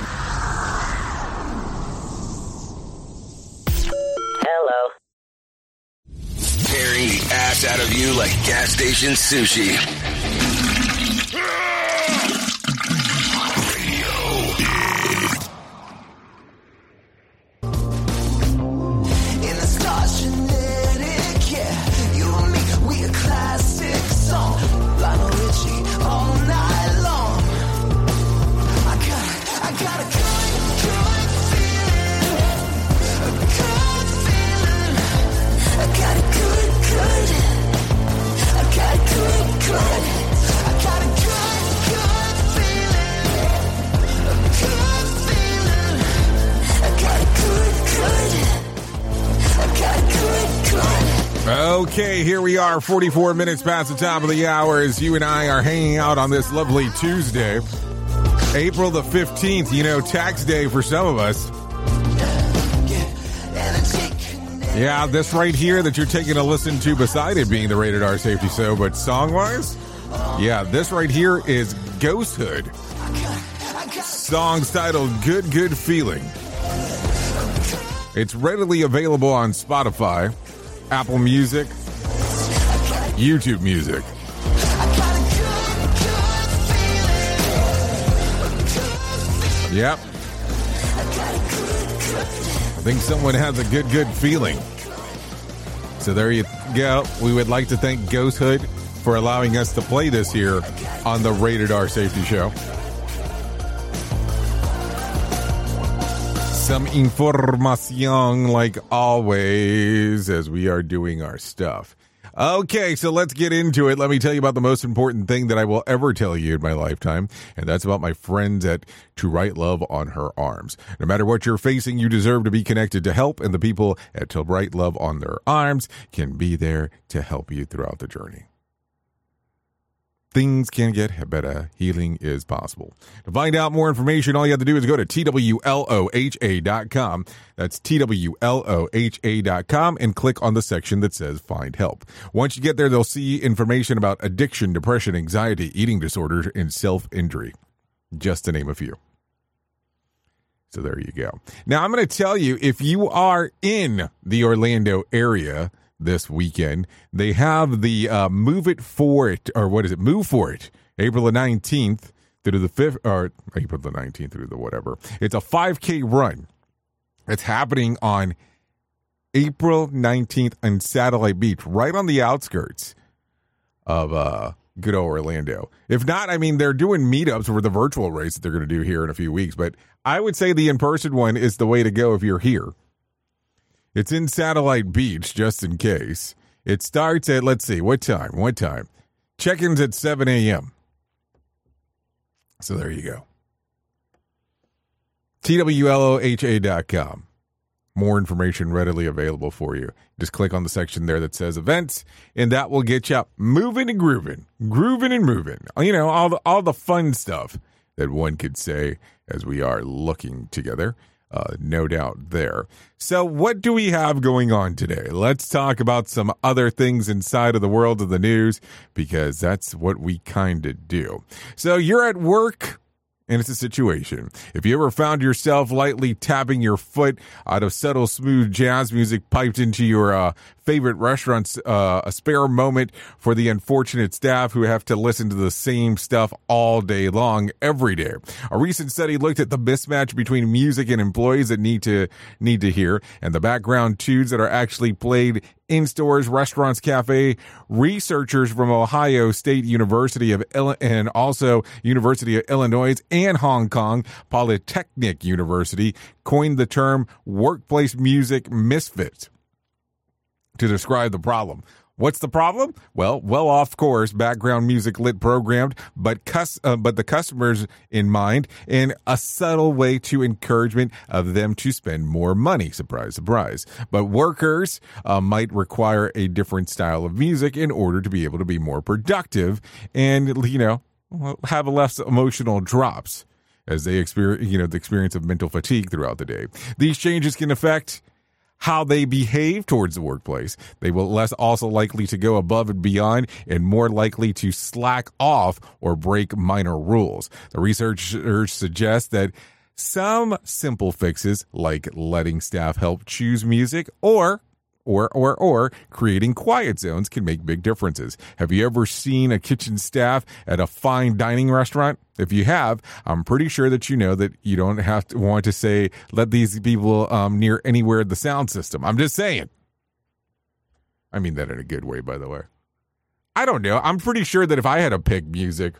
Hello. Tearing the ass out of you like gas station sushi. In the stars genetic, yeah. You and me, we a classic song. Lionel Richie all night long. I gotta Okay, here we are, 44 minutes past the top of the hour as you and I are hanging out on this lovely Tuesday, April the 15th, tax day for some of us. Yeah, this right here that you're taking a listen to beside it being the Rated R Safety Show, but song-wise, yeah, this right here is Ghost Hood. Song's titled Good Good Feeling. It's readily available on Spotify, Apple Music, YouTube Music. Yep. I think someone has a good feeling. So there you go. We would like to thank Ghost Hood for allowing us to play this here on the Rated R Safety Show. Some information like always as we are doing our stuff. Okay, so let's get into it. Let me tell you about the most important thing that I will ever tell you in my lifetime, and that's about my friends at To Write Love on Her Arms. No matter what you're facing, you deserve to be connected to help, and the people at To Write Love on Their Arms can be there to help you throughout the journey. Things can get better. Healing is possible. To find out more information, all you have to do is go to TWLOHA.com. That's TWLOHA.com and click on the section that says Find Help. Once you get there, they'll see information about addiction, depression, anxiety, eating disorders, and self-injury, just to name a few. So there you go. Now, I'm going to tell you, if you are in the Orlando area this weekend, they have the Move For It, April the 19th through the 5th, or April the 19th through the whatever. It's a 5K run. It's happening on April 19th on Satellite Beach, right on the outskirts of good old Orlando. If not, I mean, they're doing meetups for the virtual race that they're going to do here in a few weeks, but I would say the in-person one is the way to go if you're here. It's in Satellite Beach, just in case. It starts at, let's see, what time? Check-in's at 7 a.m. So there you go. TWLOHA.com. More information readily available for you. Just click on the section there that says events, and that will get you moving and grooving. Grooving and moving. All the fun stuff that one could say as we are looking together. No doubt there. So what do we have going on today? Let's talk about some other things inside of the world of the news, because that's what we kind of do. So you're at work, and it's a situation. If you ever found yourself lightly tapping your foot out of subtle, smooth jazz music piped into your favorite restaurant's a spare moment for the unfortunate staff who have to listen to the same stuff all day long, every day. A recent study looked at the mismatch between music and employees that need to hear, and the background tunes that are actually played in stores, restaurants, cafe. Researchers from Ohio State University and also University of Illinois and Hong Kong Polytechnic University coined the term workplace music misfits to describe the problem. What's the problem? Well, off course, background music lit programmed, but the customers in mind, in a subtle way to encouragement of them to spend more money. Surprise, surprise. But workers might require a different style of music in order to be able to be more productive and, have less emotional drops as they experience, the experience of mental fatigue throughout the day. These changes can affect how they behave towards the workplace. They will less also likely to go above and beyond and more likely to slack off or break minor rules. The researchers suggest that some simple fixes, like letting staff help choose music or creating quiet zones, can make big differences. Have you ever seen a kitchen staff at a fine dining restaurant? If you have, I'm pretty sure that you know that you don't have to want to say, let these people near anywhere the sound system. I'm just saying. I mean that in a good way, by the way. I don't know. I'm pretty sure that if I had to pick music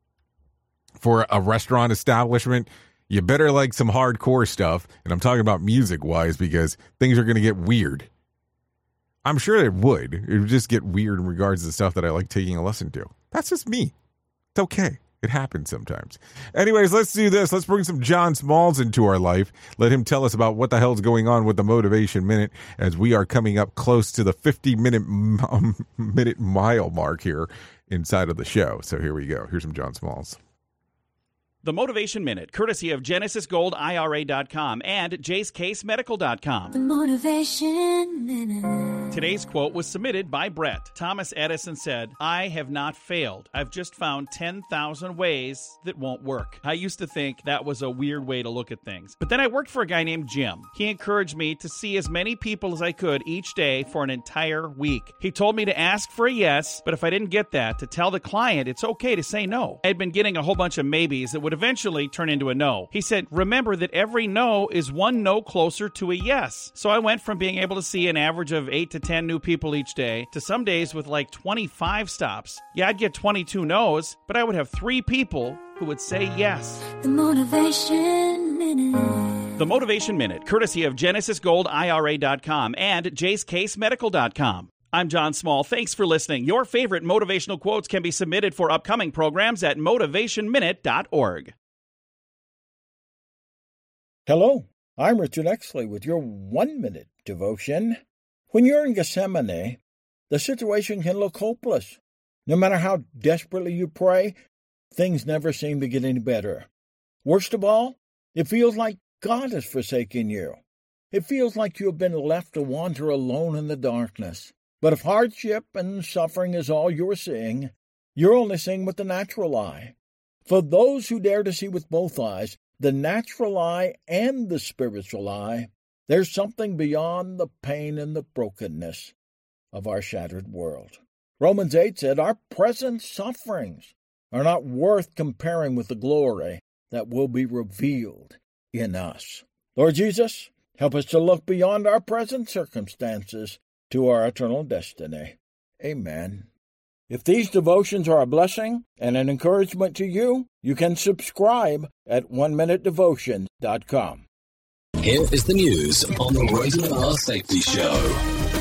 for a restaurant establishment, you better like some hardcore stuff. And I'm talking about music-wise because things are going to get weird. I'm sure it would. It would just get weird in regards to the stuff that I like taking a listen to. That's just me. It's okay. It happens sometimes. Anyways, let's do this. Let's bring some John Smalls into our life. Let him tell us about what the hell's going on with the Motivation Minute as we are coming up close to the 50-minute mile mark here inside of the show. So here we go. Here's some John Smalls. The Motivation Minute, courtesy of GenesisGoldIRA.com and JaceCaseMedical.com. The Motivation Minute. Today's quote was submitted by Brett. Thomas Edison said, "I have not failed. I've just found 10,000 ways that won't work." I used to think that was a weird way to look at things. But then I worked for a guy named Jim. He encouraged me to see as many people as I could each day for an entire week. He told me to ask for a yes, but if I didn't get that, to tell the client it's okay to say no. I'd been getting a whole bunch of maybes that would eventually turn into a no. He said, "Remember that every no is one no closer to a yes." So I went from being able to see an average of 8 to 10 new people each day to some days with like 25 stops. Yeah, I'd get 22 no's, but I would have 3 people who would say yes. The Motivation Minute. The Motivation Minute, courtesy of GenesisGoldIRA.com and JaceCaseMedical.com. I'm John Small. Thanks for listening. Your favorite motivational quotes can be submitted for upcoming programs at motivationminute.org. Hello, I'm Richard Exley with your 1-minute devotion. When you're in Gethsemane, the situation can look hopeless. No matter how desperately you pray, things never seem to get any better. Worst of all, it feels like God has forsaken you. It feels like you have been left to wander alone in the darkness. But if hardship and suffering is all you're seeing, you're only seeing with the natural eye. For those who dare to see with both eyes, the natural eye and the spiritual eye, there's something beyond the pain and the brokenness of our shattered world. Romans 8 said, "Our present sufferings are not worth comparing with the glory that will be revealed in us." Lord Jesus, help us to look beyond our present circumstances to our eternal destiny. Amen. If these devotions are a blessing and an encouragement to you, you can subscribe at oneminutedevotion.com. Here is the news on the Rated R Safety Show.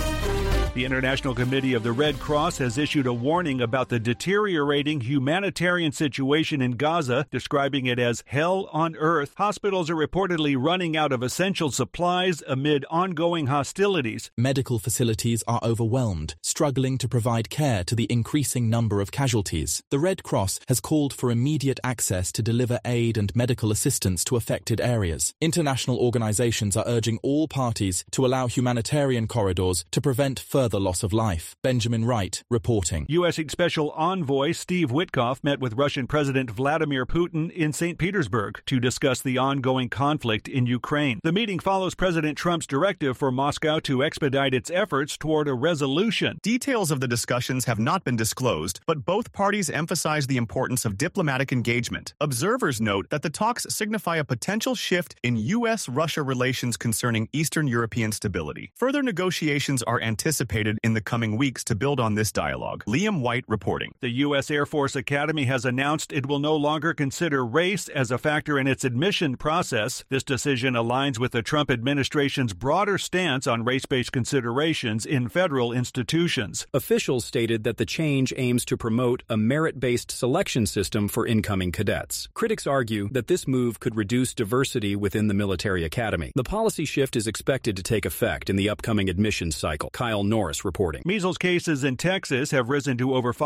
The International Committee of the Red Cross has issued a warning about the deteriorating humanitarian situation in Gaza, describing it as hell on earth. Hospitals are reportedly running out of essential supplies amid ongoing hostilities. Medical facilities are overwhelmed, struggling to provide care to the increasing number of casualties. The Red Cross has called for immediate access to deliver aid and medical assistance to affected areas. International organizations are urging all parties to allow humanitarian corridors to prevent further loss of life. Benjamin Wright reporting. U.S. Special Envoy Steve Witkoff met with Russian President Vladimir Putin in St. Petersburg to discuss the ongoing conflict in Ukraine. The meeting follows President Trump's directive for Moscow to expedite its efforts toward a resolution. Details of the discussions have not been disclosed, but both parties emphasize the importance of diplomatic engagement. Observers note that the talks signify a potential shift in U.S.-Russia relations concerning Eastern European stability. Further negotiations are anticipated in the coming weeks to build on this dialogue. Liam White reporting. The U.S. Air Force Academy has announced it will no longer consider race as a factor in its admission process. This decision aligns with the Trump administration's broader stance on race-based considerations in federal institutions. Officials stated that the change aims to promote a merit-based selection system for incoming cadets. Critics argue that this move could reduce diversity within the military academy. The policy shift is expected to take effect in the upcoming admissions cycle. Kyle Norris reporting. Measles cases in Texas have risen to over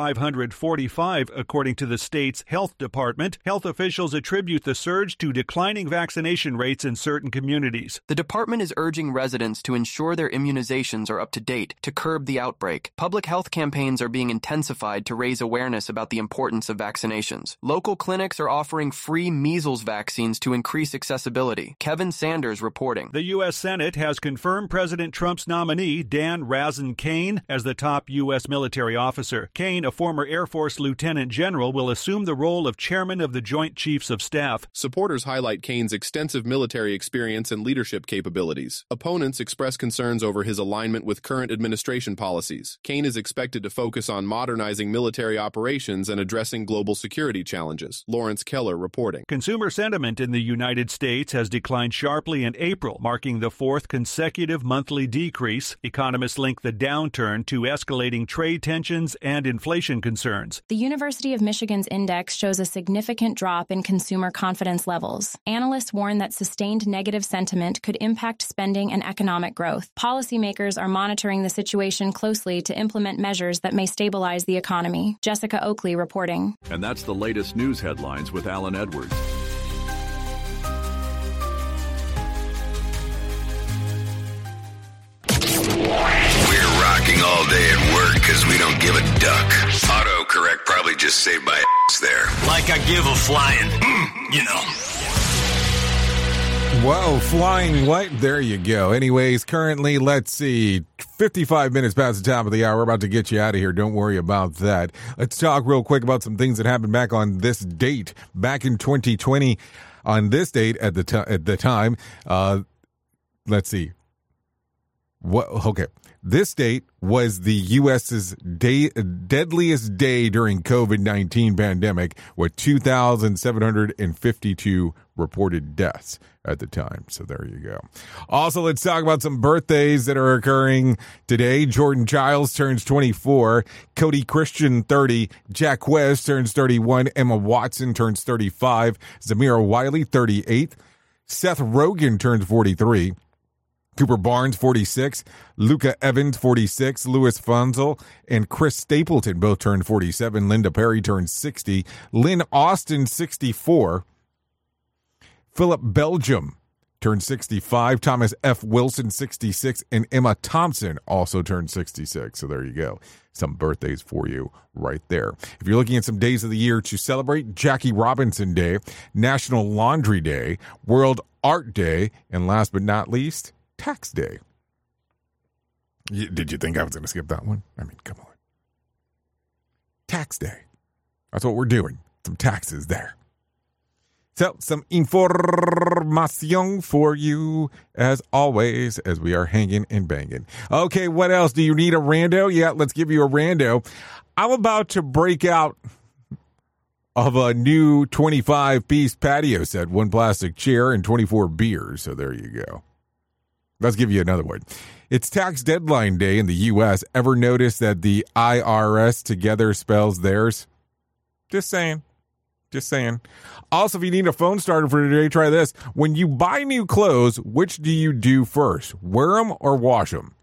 545, according to the state's health department. Health officials attribute the surge to declining vaccination rates in certain communities. The department is urging residents to ensure their immunizations are up to date to curb the outbreak. Public health campaigns are being intensified to raise awareness about the importance of vaccinations. Local clinics are offering free measles vaccines to increase accessibility. Kevin Sanders reporting. The U.S. Senate has confirmed President Trump's nominee, Dan Razan Kane, as the top U.S. military officer. Kane, a former Air Force lieutenant general, will assume the role of chairman of the Joint Chiefs of Staff. Supporters highlight Kane's extensive military experience and leadership capabilities. Opponents express concerns over his alignment with current administration policies. Kane is expected to focus on modernizing military operations and addressing global security challenges. Lawrence Keller reporting. Consumer sentiment in the United States has declined sharply in April, marking the fourth consecutive monthly decrease. Economists link the the downturn to escalating trade tensions and inflation concerns. The University of Michigan's index shows a significant drop in consumer confidence levels. Analysts warn that sustained negative sentiment could impact spending and economic growth. Policymakers are monitoring the situation closely to implement measures that may stabilize the economy. Jessica Oakley reporting. And that's the latest news headlines with Alan Edwards. We're rocking all day at work because we don't give a duck. Autocorrect probably just saved my ass there. Like I give a flying, you know. Whoa, flying what? There you go. Anyways, currently, let's see, 55 minutes past the top of the hour. We're about to get you out of here. Don't worry about that. Let's talk real quick about some things that happened back on this date. Back in 2020, on this date at the time, let's see. Okay. This date was the U.S.'s deadliest day during COVID-19 pandemic, with 2,752 reported deaths at the time. So there you go. Also, let's talk about some birthdays that are occurring today. Jordan Childs turns 24. Cody Christian, 30. Jack West turns 31. Emma Watson turns 35. Zamira Wiley, 38. Seth Rogen turns 43. Cooper Barnes, 46, Luca Evans, 46, Louis Fonzel and Chris Stapleton both turned 47, Linda Perry turned 60, Lynn Austin, 64, Philip Belgium turned 65, Thomas F. Wilson, 66, and Emma Thompson also turned 66. So there you go. Some birthdays for you right there. If you're looking at some days of the year to celebrate, Jackie Robinson Day, National Laundry Day, World Art Day, and last but not least, Tax Day. Did you think I was going to skip that one? I mean, come on. Tax Day. That's what we're doing. Some taxes there. So, some information for you, as always, as we are hanging and banging. Okay, what else? Do you need a rando? Yeah, let's give you a rando. I'm about to break out of a new 25-piece patio set, 1 plastic chair, and 24 beers. So there you go. Let's give you another one. It's tax deadline day in the U.S. Ever notice that the IRS together spells theirs? Just saying. Just saying. Also, if you need a phone starter for today, try this. When you buy new clothes, which do you do first? Wear them or wash them?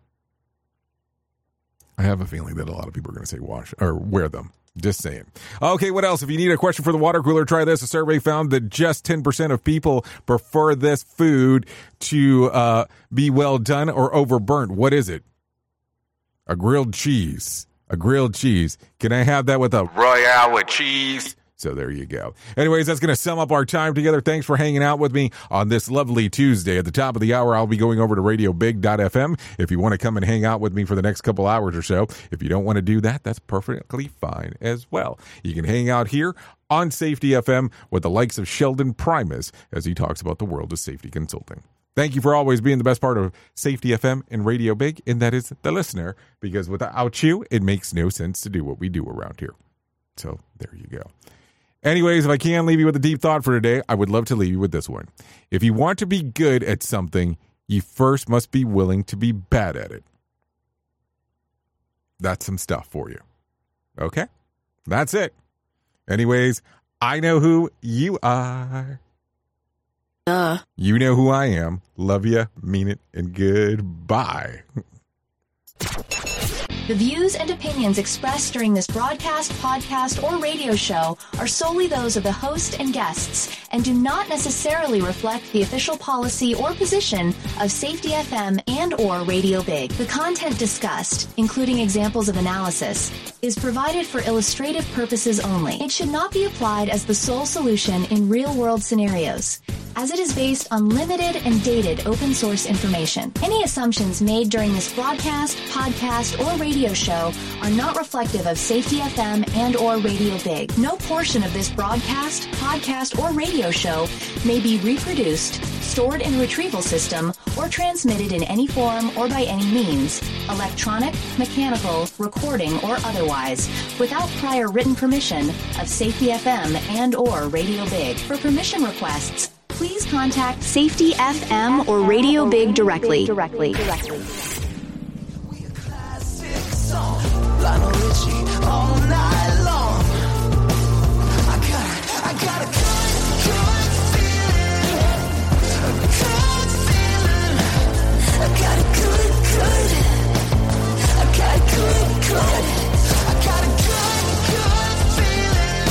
I have a feeling that a lot of people are going to say wash or wear them. Just saying. Okay, what else? If you need a question for the water cooler, try this. A survey found that just 10% of people prefer this food to be well done or overburnt. What is it? A grilled cheese. A grilled cheese. Can I have that with a Royale with cheese? So there you go. Anyways, that's going to sum up our time together. Thanks for hanging out with me on this lovely Tuesday. At the top of the hour, I'll be going over to RadioBig.fm if you want to come and hang out with me for the next couple hours or so. If you don't want to do that, that's perfectly fine as well. You can hang out here on Safety FM with the likes of Sheldon Primus as he talks about the world of safety consulting. Thank you for always being the best part of Safety FM and Radio Big, and that is the listener, because without you, it makes no sense to do what we do around here. So there you go. Anyways, if I can leave you with a deep thought for today, I would love to leave you with this one. If you want to be good at something, you first must be willing to be bad at it. That's some stuff for you. Okay? That's it. Anyways, I know who you are. You know who I am. Love you, mean it, and goodbye. The views and opinions expressed during this broadcast, podcast, or radio show are solely those of the host and guests and do not necessarily reflect the official policy or position of Safety FM and or Radio Big. The content discussed, including examples of analysis, is provided for illustrative purposes only. It should not be applied as the sole solution in real-world scenarios, as it is based on limited and dated open source information. Any assumptions made during this broadcast, podcast, or radio show are not reflective of Safety FM and or Radio Big. No portion of this broadcast, podcast, or radio show may be reproduced, stored in a retrieval system, or transmitted in any form or by any means, electronic, mechanical, recording, or otherwise, without prior written permission of Safety FM and or Radio Big. For permission requests, please contact Safety FM or Radio Big directly. Versace all night